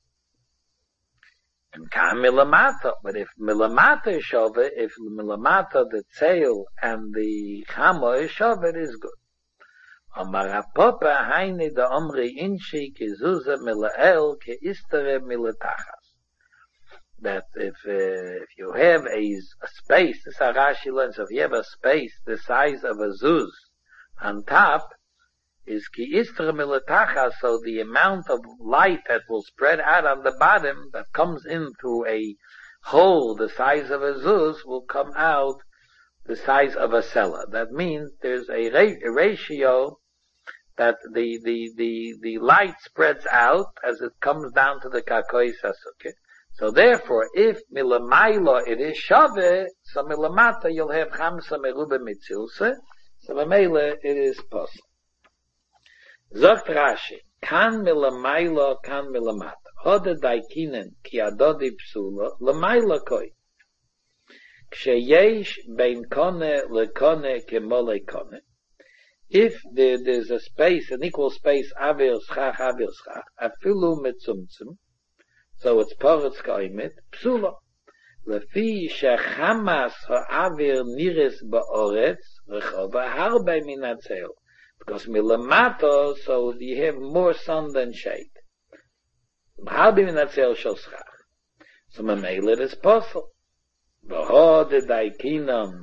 And kan milamata, but if milamata is shove, if milamata the tail and the chama is shove, it is good. Amar Papa haini da omri inshi kizuza milael ke istere milatachas. That if you have a space, this Rashi learns, if you have a space the size of a zuz on top, is ki istra milatacha, so the amount of light that will spread out on the bottom that comes into a hole the size of a zuz will come out the size of a cellar. That means there's a ratio that the light spreads out as it comes down to the kakoi sasuke. So therefore, if milamayla it is shave, so milamata you'll have chamsa merube mitzilse, so mamela it is possible. Zogt Rashi, kan milamayla, kan milamata. Hode daikinen ki adodi psula, lamayla koi. Ksheyesh bein kone lekone kemole kone. If there's a space, an equal space, avir schach, afilu metzumtzum, so it's poretz kaimet, psula. Lefi shechamas ha'avir niris ba'oretz, rechova harbe minatzeil. Because milamato, so you have more sun than shade. Harbe minatzeil shel schach. So mamele it is possible. V'hode daikinam.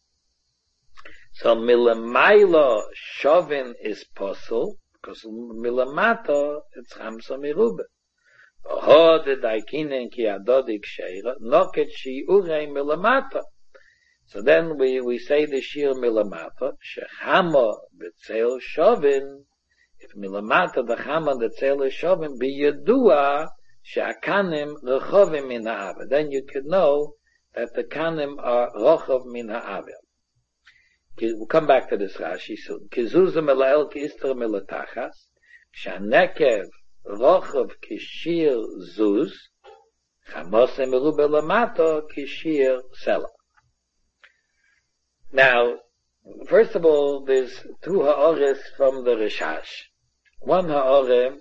So milamaylo shovin is possible, because milamato it's chamsa mirube. V'hode daikinen ki adodik sheira, noket shi'urei milamato. So then we say the shir milamata, shechama b'tzeil shovin, if milamata the chama the tzeil is shovin, b'yedua she'akanim rechovim min ha'aver. Then you could know that the kanim are rochov min ha'aver. We'll come back to this Rashi soon. Kizuza melael ki'istra milatachas, sha'nekev rochov kishir zuz, chamose merube lamato kishir sela. Now, first of all, there's two ha'ores from the Rishash. One ha'ore,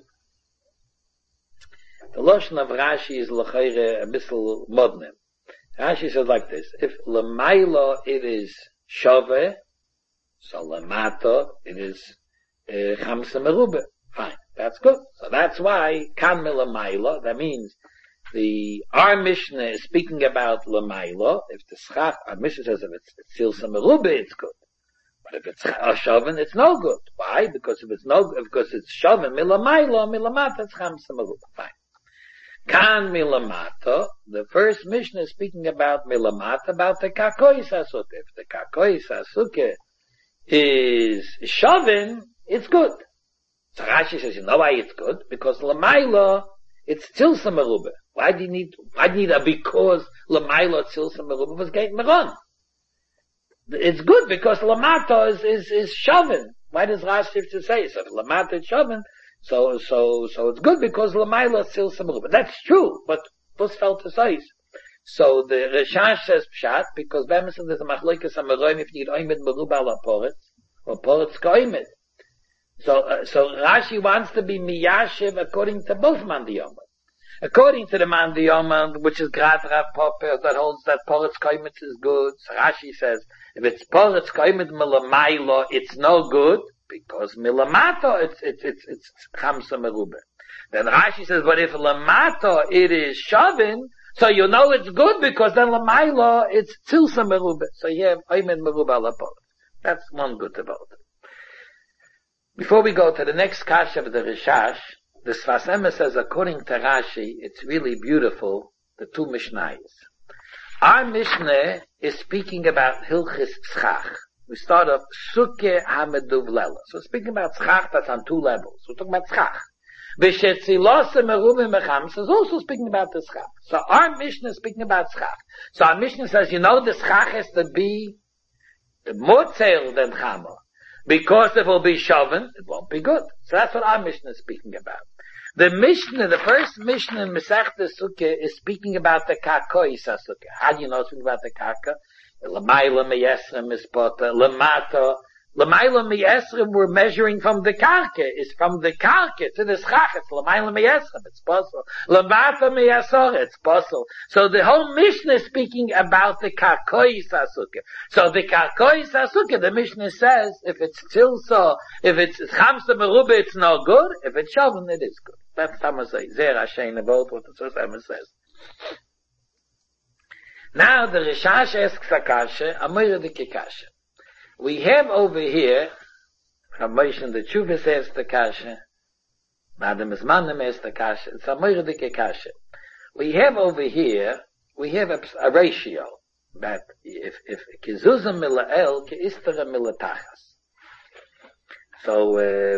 the Lashon of Rashi is l'chayre a bissel modnem. Rashi says like this, if l'mayla it is shove, so l'mato it is chamsa merube. Fine, that's good. So that's why kan milamayla, that means our Mishnah is speaking about Lamaila. If the schach, our Mishnah says if it's silsa merube, it's good. But if it's shaven, it's no good. Why? Because if it's because it's shaven, milamaila, milamata, it's chamsa merube. Fine. Kan milamata, the first Mishnah is speaking about milamata, about the kakoi sasuke. If the kakoi sasuke is shaven, it's good. So Rashi says, you know why it's good? Because Lamaila, it's silsa merube. Why do you need a because Lamaila Tzilsa Merubah was Geit Meron? It's good because Lamata is Shavin. Why does Rashi have to say so? If Lamata is Shavin, so it's good because Lamaila Tzilsa Merubah. That's true, but what's felt to say? So the Rishash says Pshat, because Bemison there's a Machloikas Amaroim if you need Oimed Merubah ala Poretz, or Poretz Koimed. So Rashi wants to be Miyashiv according to both Mandiyomah. According to the man Diyoma, which is Grad Rav Papa, that holds that Poretz Koimet is good. So Rashi says, if it's Poretz Koimet Milamailo, it's no good, because Milamato, it's Chamsa Merube. Then Rashi says, but if Lamato, it is Shavin, so you know it's good, because then Lamailo, it's Tzilsa Merube. So you have Koimet Merube ala Poretz. That's one good about it. Before we go to the next kasha of the Rishash, the Sfas Emes says, according to Rashi, it's really beautiful, the two Mishnayos. Our Mishnah is speaking about Hilchis Tzchach. We start off, Sukkeh HaMeduvlela. So we're speaking about Tzchach that's on two levels. We're talking about Tzchach. V'shetzilose Merubim Mechams is also speaking about the Tzchach. So our Mishnah is speaking about Tzchach. So our Mishnah says, the Tzchach has to be more tzeil than Chama. Because if it will be Shavin, it won't be good. So that's what our Mishnah is speaking about. The Mishnah, the first Mishnah in Masechta Sukkah is speaking about the Kakoi Sasukkah. How do you know it's speaking about the Kaka? L'mayla meyesrim is pota, l'mato. L'mayla meyesrim we're measuring from the Karka. It's from the Karka to the Schach. It's l'mayla meyesrim. It's possible. L'mato meyasor. It's possible. So the whole Mishnah is speaking about the Kakoi Sasukkah. So the Kakoi Sasukkah, the Mishnah says, if it's Tzilsa, if it's Chamsa Merube, it's no good. If it's Shavin, it is good. That's Tamasai. Zer Hashem about what the Tzilsa says. Now the Rishash asks a kasha, Amira de Kikasha. We have over here, Ramoshan the Chuvah says the kasha, Madam Ismanim asks the kasha, it's Amira de Kikasha. We have over here, we have a ratio, that if Kizuzah Mila'el, Ki'istara Milatachas. So,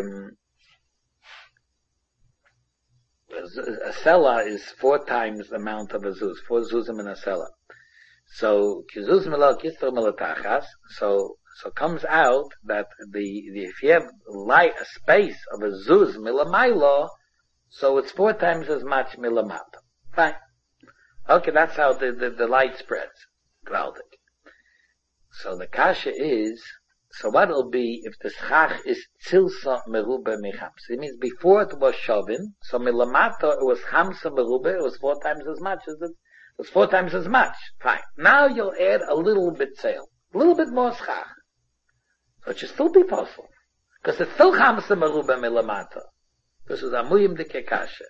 a selah is 4 times the amount of a zuz, 4 zuzim in a selah. So, kizuz milal kistar milatachas, so comes out that if you have a space of a zuz milamailo, so it's 4 times as much milamata. Fine. Okay, that's how the light spreads. Gewaldig. So the kasha is, so what it'll be if the schach is tzilsa merube mechams? It means before it was shavin, so milamata it was chamsa merube, it was 4 times as much as it. It's 4 times as much. Fine. Now you'll add a little bit sale. A little bit more schach. So it should still be possible. Because it's still chamsa merube milamata. This is amuyim de kekasha.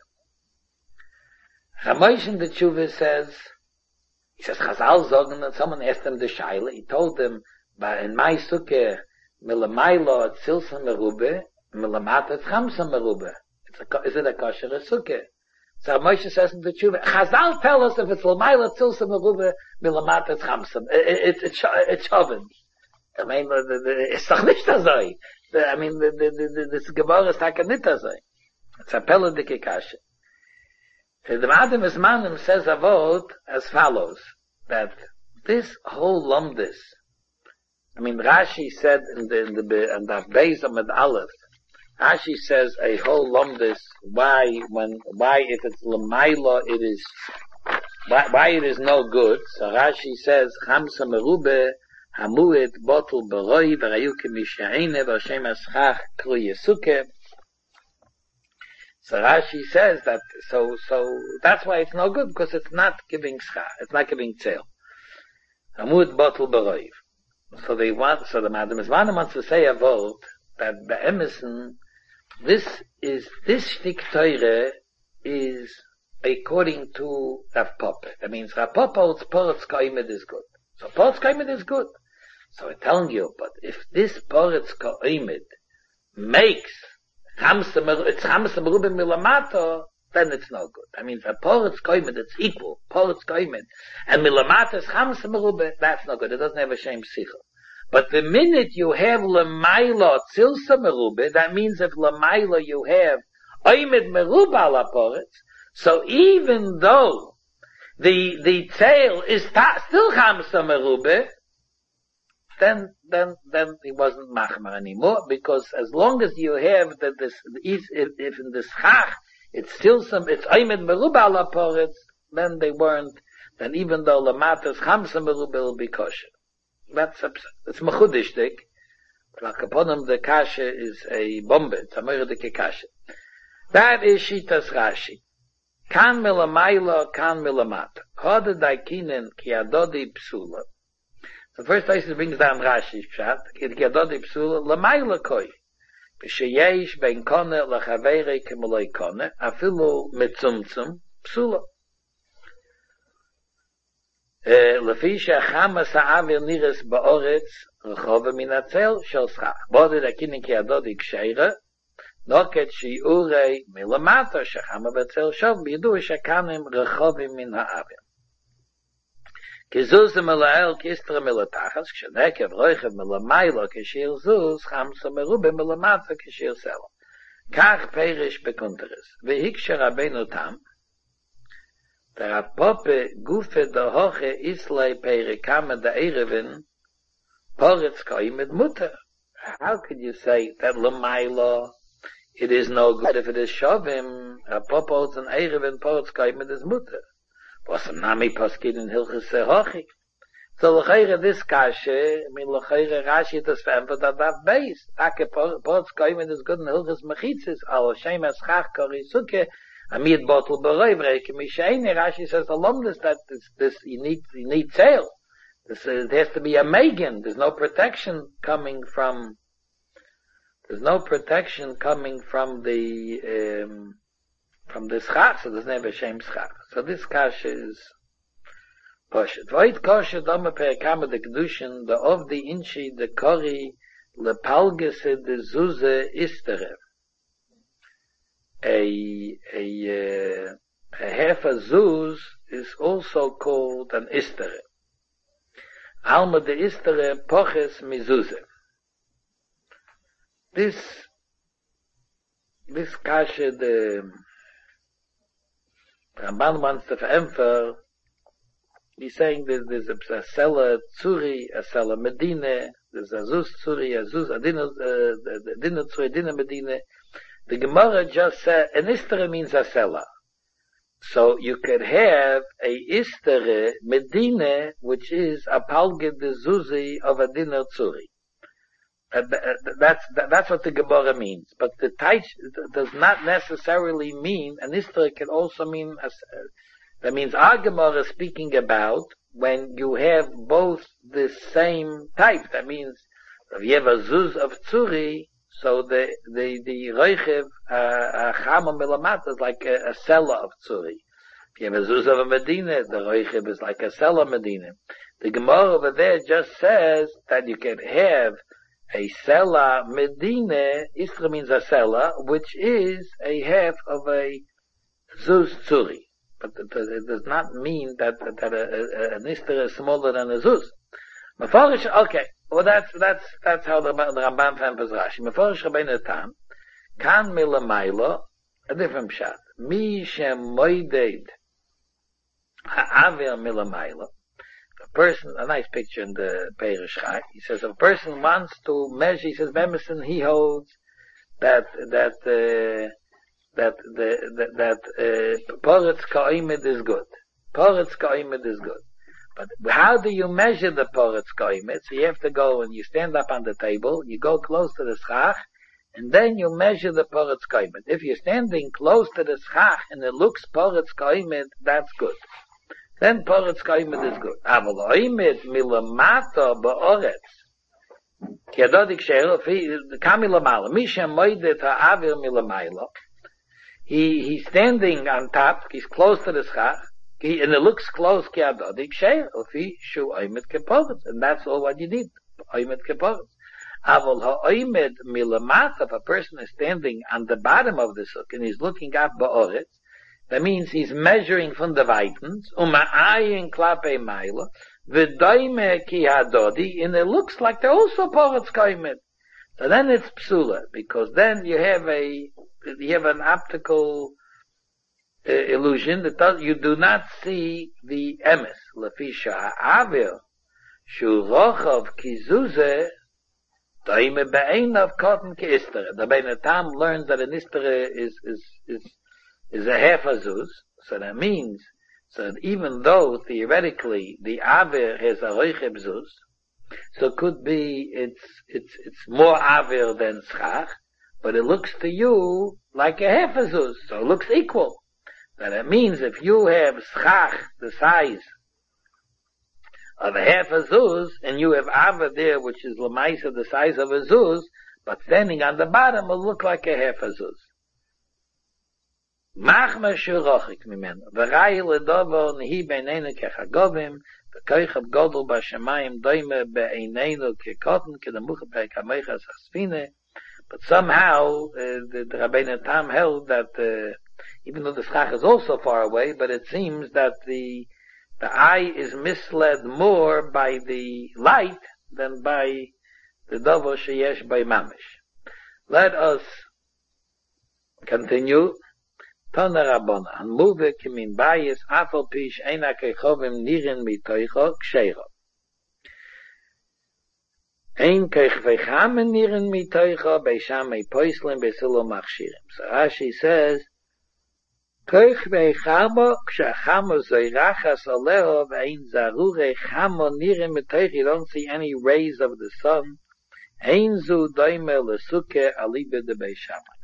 Ramosh in the Tshuva says, he says, Chazal zogen, and someone asked him the shaila, he told him, but in my sukkah, milamailo at silsa merube, milamata at chamsa merube. Is it a kosher sukkah? So Moshe says in the Tshuva, Chazal tell us if it's l'mayla tzilsa merube, milamata at chamsa. It's shovin. I mean, it's doch nicht azoi. I mean, this Gemara is takanit azoi. It's a pella de kikasha. The Madam Ismanim says a vote as follows, that this whole lumdis, I mean, Rashi said in the base of Med Aleph, Rashi says a whole lumdis, why if it's l'mayla it is, why it is no good. So Rashi says, Chamsa merube, hamuet, botul beroi, v'rayu k'misha'ine, v'ashem aschach, kru yesukeh. So Rashi says that, so that's why it's no good, because it's not giving schach, it's not giving tzeil. Hamud botul beroiv. So the Madam Ismanim wants to say a vote, that be'emison, this shtik teure is according to Rav Papa. That means Rav Papa holds Poretz Koimed is good. So Poretz Koimed is good. So I'm telling you, but if this Poretz Koimed makes it's chamsa merube milamato, then it's no good. I mean, for Poretz Koimed, it's equal. Poretz Koimed. And milamato is chamsa merube, that's no good. It doesn't have a shem sichel. But the minute you have l'mayla tzilsa merube, that means if l'mayla you have oimed merube ala Poretz, so even though the tail is still chamsa merube, then he wasn't machmar anymore, because as long as you have that if in the schach it's still it's oimed merube ala Poretz, then they weren't. Then even though lamatas chamsa merube will be kosher. It's mechudishtik. Like upon him the kasha is a bombe. It's a moire de kasha. That is shitas Rashi. Kan milamayla, kan milamata. Kode daikinen ki adodi psula. The first place it brings down Rashi Pshat, ki adodi psula, lamayla koi. B'sheyesh ben kone lachavere kemaloi kone, afilu mitzumtzum psula. לפי שהחמאס האוויר נירס באורץ רחוב מן הצל של סכך. בודי דקינן כידודי כשרה, נוקת שיעורי מלמטה שחמה בצל שוב, בידוע שכאנים רחובים מן האוויר. כזוז מלאל כיסטרה מלתחס, כשנקב רויכב מלמיילו כשיר זוז, חמסה מרובה מלמטה כשיר סלו. כך פרש בקונטרס. והיקשר רבינו תם, der Poppe gufe der hoche islay pere kame der erevin porets kai mit mutter. How could you say that lamaila it is no good if it is shovim a popos an erevin porets kai mit his mutter? Was nami paskin in hilches hoche. So lechayre this kashe, lechayre Rashi das verempert that base. Ake porets kai mit his good in hilches mechitzis al shem eschach kari suke Amid bottle beroivreke mishaine Rashi says along that this you need sale. This it has to be a megan. There's no protection coming from the schach, so there's never shame schach. So this kasha is poshet. Void kasha dama per kama the kedushin the of the inchi the kori lepalgese the zuze istere. A half a zuz is also called an istere. Alma de istere poches mizuze. This kasha the Ramban wants to verempher. He's saying that there's a seller tzuri, a seller medine, there's a zuz tzuri, a zuz adina tzuri, adina medine. The Gemara just said, an istere means a seller. So you could have a istere medine, which is a palge de zuzi of a dinner tzuri. That's what the Gemara means. But the Taich does not necessarily mean, an istere can also mean, that means our Gemara is speaking about when you have both the same type. That means, if you have a zuz of tzuri, so the Reichev Chama Milamat is like a seller of Tzuri. If you have a Zuz of a Medina, the Reichev is like a seller Medina. The Gemara over there just says that you can have a seller Medina, Isra means a seller, which is a half of a Zuz Tzuri. But it does not mean that an Isra is smaller than a Zuz. Okay. Well, that's how the Ramban emphasis Rashi. Meforish Rabbeinu Tam, kan milamaylo, a different pshat. Mi shem moided ha'avir milamaylo. A person, a nice picture in the Perish Chai. He says if a person wants to measure, he says Bemerson, he holds that poretz ka'imid is good. Poretz ka'imid is good. But how do you measure the poretz kaimet? So you have to go and you stand up on the table, you go close to the schach, and then you measure the poretz kaimet. If you're standing close to the schach and it looks poretz kaimet, that's good. Then poretz kaimet is good. Aval oimet milamata ba'oretz. Ki adodik she'ero kamilamala. Misha moidet ha'avir milamaylo. He's standing on top, he's close to the schach, and it looks close, and that's all what you need. If a person is standing on the bottom of the sukkah and he's looking up ba'oretz, that means he's measuring from the Weitens, and it looks like they're also poretz kaimet. So then it's psula, because then you have an optical illusion that you do not see the emes. Lefisha ha'avir shu rochav kizuze daime be'einav cotton ke'istere. The Bein Tam learns that an istere is a half azuz. So that means, so that even though theoretically the avir has a roicheb zuz, so could be it's more avir than schach, but it looks to you like a half azuz, so it looks equal. That it means if you have schach, the size of a half a zuz, and you have ava there, which is lemaisa, the size of a zuz, but standing on the bottom will look like a half a zuz. Machma shurochik mimenu. V'rai ledovo nehi beinenu kechagovim, v'koichav godol b'shamayim doime be'einenu kekoten, kedemucha pe'kameichas hasfine. But somehow, the Rabbeinu Tam held that, even though the schach is also far away, but it seems that the eye is misled more by the light than by the dovo sheyesh by mamish. Let us continue. Tana Rabbona, an muve kimin bayis afal pish eina kechovim nirin mitoicho ksheiro. Ein kechvechamen nirin mitoicho beishamei poislim besilo machshirim. So Rashi says, kechvechamo kshachamo zoirachas aleho ve'ein zarure chamo nirin mitoicho. You don't see any rays of the sun. Ein zu doime lesuke alibe de beishamei.